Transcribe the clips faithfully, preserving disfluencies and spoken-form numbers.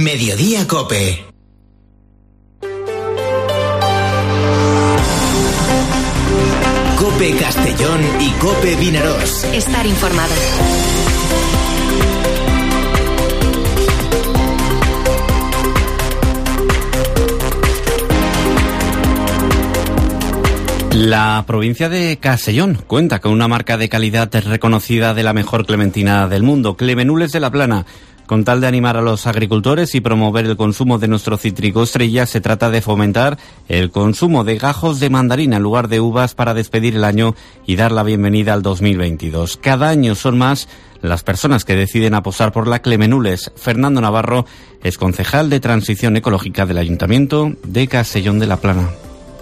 Mediodía COPE. COPE Castellón y COPE Vinaròs. Estar informado. La provincia de Castellón cuenta con una marca de calidad reconocida de la mejor clementina del mundo, Clemenules de la Plana. Con tal de animar a los agricultores y promover el consumo de nuestro cítrico estrella, se trata de fomentar el consumo de gajos de mandarina en lugar de uvas para despedir el año y dar la bienvenida al dos mil veintidós. Cada año son más las personas que deciden apostar por la Clemenules. Fernando Navarro es concejal de Transición Ecológica del Ayuntamiento de Castellón de la Plana.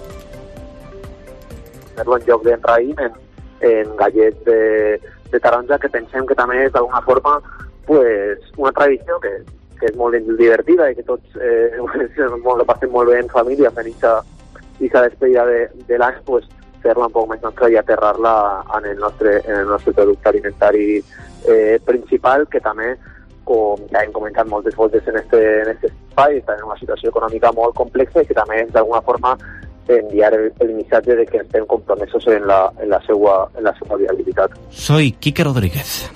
En lloc de raïm, en, en gallet de, de taronja, que pensem que també és d'alguna forma pues, una tradició que, que és molt divertida i que tots eh, lo passem molt bé en família fent aquesta despedida de, de l'any, pues, fer-la un poc més nostra i aterrar-la en el nostre, en el nostre producte alimentari eh, principal, que també, com ja hem comentat moltes voltes en este, en este espai, està en una situació econòmica molt complexa i que també d'alguna forma enviar el, el missatge de que estem compromesos en la, en la seva, en la seva viabilitat. Soy Quique Rodríguez.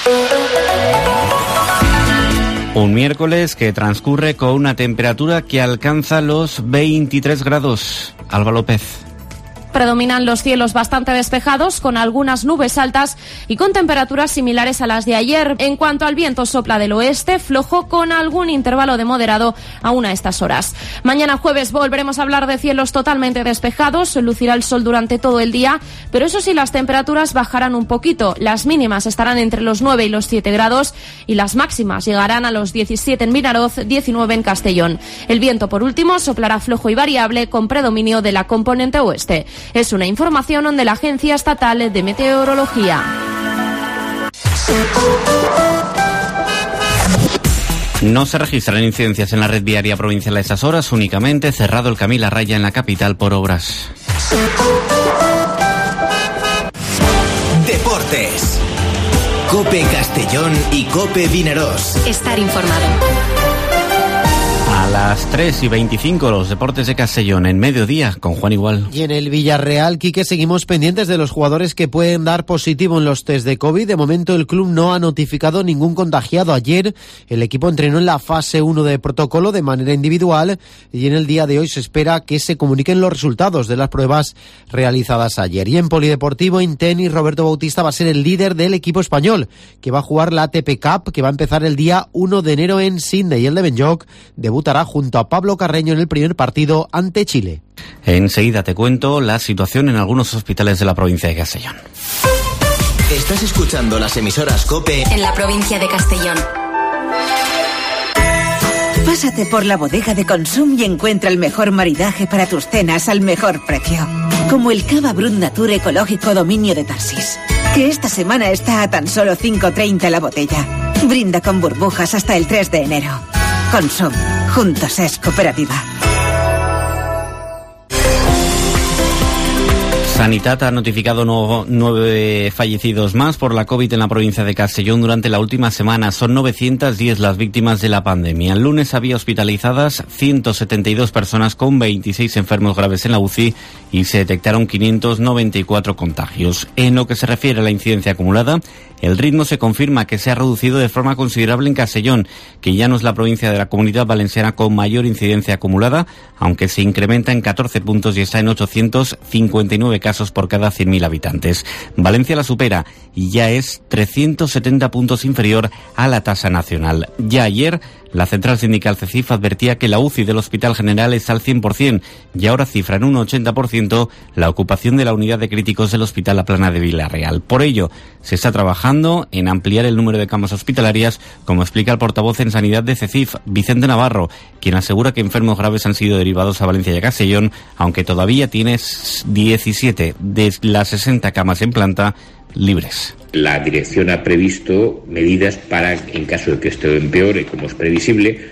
Un miércoles que transcurre con una temperatura que alcanza los veintitrés grados. Alba López. Predominan los cielos bastante despejados, con algunas nubes altas y con temperaturas similares a las de ayer. En cuanto al viento, sopla del oeste, flojo, con algún intervalo de moderado aún a estas horas. Mañana jueves volveremos a hablar de cielos totalmente despejados, lucirá el sol durante todo el día, pero eso sí, las temperaturas bajarán un poquito. Las mínimas estarán entre los nueve y los siete grados y las máximas llegarán a los diecisiete en Vinaròs, diecinueve en Castellón. El viento, por último, soplará flojo y variable, con predominio de la componente oeste. Es una información de la Agencia Estatal de Meteorología. No se registran incidencias en la red viaria provincial a estas horas, únicamente cerrado el Camí La Raya en la capital por obras. Deportes. COPE Castellón y COPE Vinaròs. Estar informado. A las tres y veinticinco, los deportes de Castellón en Mediodía con Juan Igual. Y en el Villarreal, Quique, seguimos pendientes de los jugadores que pueden dar positivo en los test de COVID. De momento el club no ha notificado ningún contagiado. Ayer el equipo entrenó en la fase uno de protocolo de manera individual y en el día de hoy se espera que se comuniquen los resultados de las pruebas realizadas ayer. Y en polideportivo, en tenis, Roberto Bautista va a ser el líder del equipo español, que va a jugar la A T P Cup, que va a empezar el día uno de enero en Sydney. Y el de Benlloc debutará junto a Pablo Carreño en el primer partido ante Chile. Enseguida te cuento la situación en algunos hospitales de la provincia de Castellón. Estás escuchando las emisoras COPE en la provincia de Castellón. Pásate por la bodega de Consum y encuentra el mejor maridaje para tus cenas al mejor precio. Como el Cava Brut Nature ecológico Dominio de Tarsis, que esta semana está a tan solo cinco treinta la botella. Brinda con burbujas hasta el tres de enero. Consum. Juntos es cooperativa. Sanitat ha notificado no, nueve fallecidos más por la COVID en la provincia de Castellón durante la última semana. Son novecientas diez las víctimas de la pandemia. El lunes había hospitalizadas ciento setenta y dos personas con veintiséis enfermos graves en la U C I y se detectaron quinientos noventa y cuatro contagios. En lo que se refiere a la incidencia acumulada, el ritmo se confirma que se ha reducido de forma considerable en Castellón, que ya no es la provincia de la Comunidad Valenciana con mayor incidencia acumulada, aunque se incrementa en catorce puntos y está en ochocientos cincuenta y nueve casos por cada cien mil habitantes. Valencia la supera y ya es trescientos setenta puntos inferior a la tasa nacional. Ya ayer, la central sindical CECIF advertía que la U C I del Hospital General está al cien por ciento y ahora cifra en un ochenta por ciento la ocupación de la unidad de críticos del Hospital La Plana de Villarreal. Por ello, se está trabajando en ampliar el número de camas hospitalarias, como explica el portavoz en Sanidad de CECIF, Vicente Navarro, quien asegura que enfermos graves han sido derivados a Valencia y a Castellón, aunque todavía tiene diecisiete de las sesenta camas en planta libres. La dirección ha previsto medidas para, en caso de que esto empeore, como es previsible,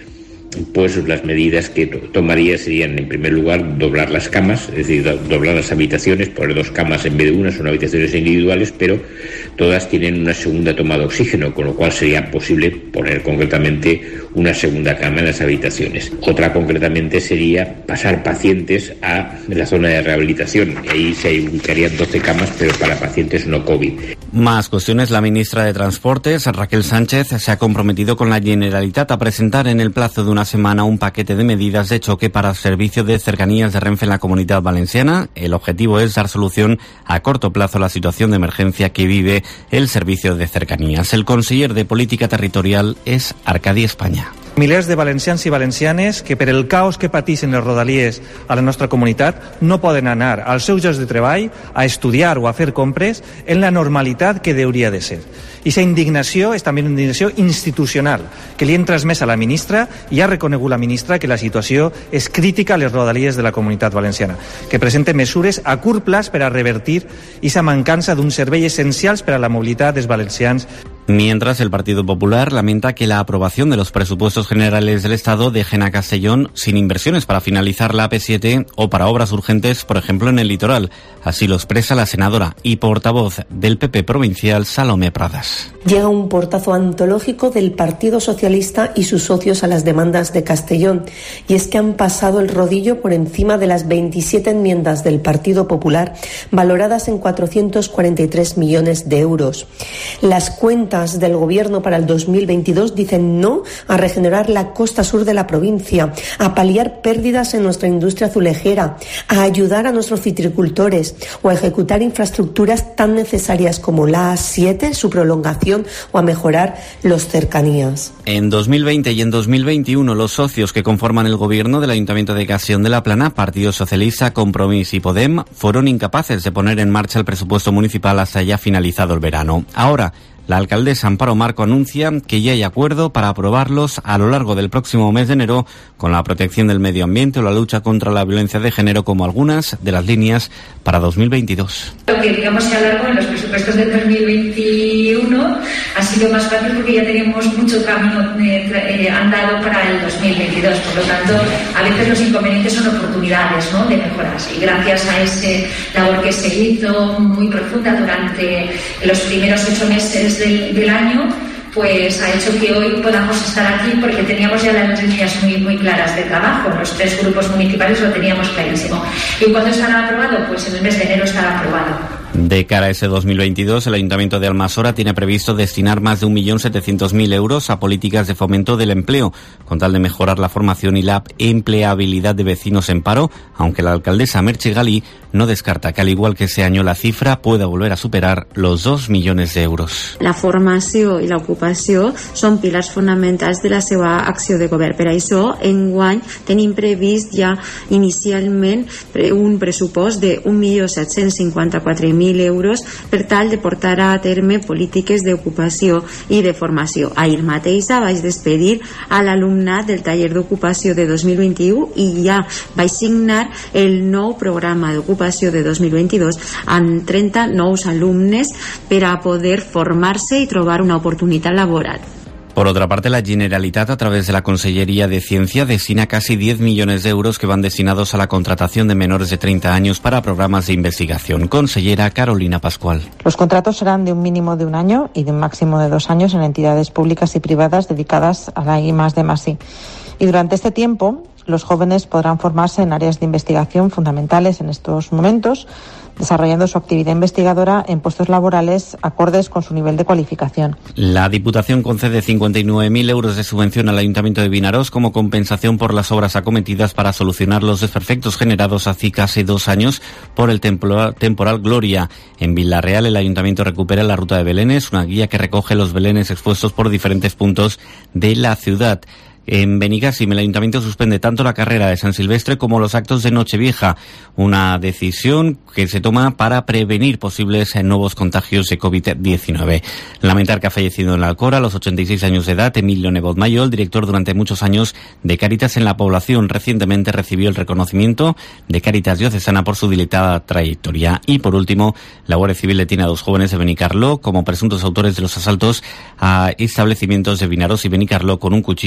pues las medidas que to- tomaría serían, en primer lugar, doblar las camas, es decir, do- doblar las habitaciones, poner dos camas en vez de una, son habitaciones individuales, pero todas tienen una segunda toma de oxígeno, con lo cual sería posible poner concretamente una segunda cama en las habitaciones. Otra concretamente sería pasar pacientes a la zona de rehabilitación, y ahí se ubicarían doce camas, pero para pacientes no COVID. Más cuestiones. La ministra de Transportes, Raquel Sánchez, se ha comprometido con la Generalitat a presentar en el plazo de una semana un paquete de medidas de choque para el servicio de cercanías de Renfe en la Comunidad Valenciana. El objetivo es dar solución a corto plazo a la situación de emergencia que vive el servicio de cercanías. El conseller de Política Territorial és Arcadi Espanya. Milers de valencians i valencianes que per el caos que pateixen les rodalies a la nostra comunitat no poden anar als seus llocs de treball, a estudiar o a fer compres en la normalitat que hauria de ser. I aquesta indignació és també una indignació institucional que li hem transmès a la ministra i ha reconegut la ministra que la situació és crítica a les rodalies de la comunitat valenciana, que presenta mesures a curt plaç per a revertir aquesta mancança d'un servei essencials per a la mobilitat dels valencians. Mientras, el Partido Popular lamenta que la aprobación de los presupuestos generales del Estado dejen a Castellón sin inversiones para finalizar la A P siete o para obras urgentes, por ejemplo, en el litoral. Así lo expresa la senadora y portavoz del P P provincial, Salomé Pradas. Llega un portazo antológico del Partido Socialista y sus socios a las demandas de Castellón. Y es que han pasado el rodillo por encima de las veintisiete enmiendas del Partido Popular, valoradas en cuatrocientos cuarenta y tres millones de euros. Las cuentas del Gobierno para el dos mil veintidós dicen no a regenerar la costa sur de la provincia, a paliar pérdidas en nuestra industria azulejera, a ayudar a nuestros citricultores o a ejecutar infraestructuras tan necesarias como la A siete, su prolongación, o a mejorar los cercanías. En dos mil veinte y en dos mil veintiuno, los socios que conforman el Gobierno del Ayuntamiento de Castellón de la Plana, Partido Socialista, Compromís y Podem, fueron incapaces de poner en marcha el presupuesto municipal hasta ya finalizado el verano. Ahora, la alcaldesa Amparo Marco anuncia que ya hay acuerdo para aprobarlos a lo largo del próximo mes de enero, con la protección del medio ambiente o la lucha contra la violencia de género como algunas de las líneas para dos mil veintidós. Lo que digamos se alargó en los presupuestos de dos mil veintiuno ha sido más fácil porque ya tenemos mucho camino eh, eh, andado para el dos mil veintidós. Por lo tanto, a veces los inconvenientes son oportunidades, ¿no?, de mejoras. Y gracias a esa labor que se hizo muy profunda durante los primeros ocho meses del, del año, pues ha hecho que hoy podamos estar aquí porque teníamos ya las líneas muy, muy claras de trabajo. Los tres grupos municipales lo teníamos clarísimo. ¿Y cuándo estará aprobado? Pues en el mes de enero estará aprobado. De cara a ese dos mil veintidós, el Ayuntamiento de Almassora tiene previsto destinar más de un millón setecientos mil euros a políticas de fomento del empleo, con tal de mejorar la formación y la empleabilidad de vecinos en paro, aunque la alcaldesa Merche Galí no descarta que, al igual que ese año, la cifra pueda volver a superar los dos millones de euros. La formació i l'ocupació són pilars fonamentals de la seva acció de govern. Per això, enguany, tenim previst ja inicialment un pressupost de un milió set-cents cinquanta-quatre mil euros per tal de portar a terme polítiques d'ocupació i de formació. Ahir mateix vaig despedir a l'alumnat del taller d'ocupació de dos mil vint-i-u i ja vaig signar el nou programa d'ocupació de dos mil veintidós amb trenta nous alumnes per a poder formar-se i trobar una oportunitat laboral. Por otra parte, la Generalitat, a través de la Consellería de Ciencia, destina casi diez millones de euros que van destinados a la contratación de menores de treinta años para programas de investigación. Consellera Carolina Pascual. Los contratos serán de un mínimo de un año y de un máximo de dos años en entidades públicas y privadas dedicadas a la I más D más I. Y durante este tiempo, los jóvenes podrán formarse en áreas de investigación fundamentales en estos momentos, desarrollando su actividad investigadora en puestos laborales acordes con su nivel de cualificación. La Diputación concede cincuenta y nueve mil euros de subvención al Ayuntamiento de Vinaròs como compensación por las obras acometidas para solucionar los desperfectos generados hace casi dos años por el temporal, temporal Gloria. En Villarreal, el Ayuntamiento recupera la ruta de Belenes, una guía que recoge los belenes expuestos por diferentes puntos de la ciudad. En Benicàssim, el Ayuntamiento suspende tanto la carrera de San Silvestre como los actos de Nochevieja, una decisión que se toma para prevenir posibles nuevos contagios de COVID diecinueve. Lamentar que ha fallecido en la Alcora, a los ochenta y seis años de edad, Emilio Nebot Mayol, director durante muchos años de Cáritas en la población. Recientemente recibió el reconocimiento de Cáritas Diocesana por su dilatada trayectoria. Y por último, la Guardia Civil detiene a dos jóvenes de Benicarló como presuntos autores de los asaltos a establecimientos de Vinaròs y Benicarló con un cuchillo de gran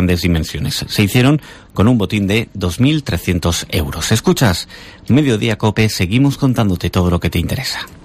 grandes dimensiones. Se hicieron con un botín de dos mil trescientos euros. Escuchas Mediodía COPE, seguimos contándote todo lo que te interesa.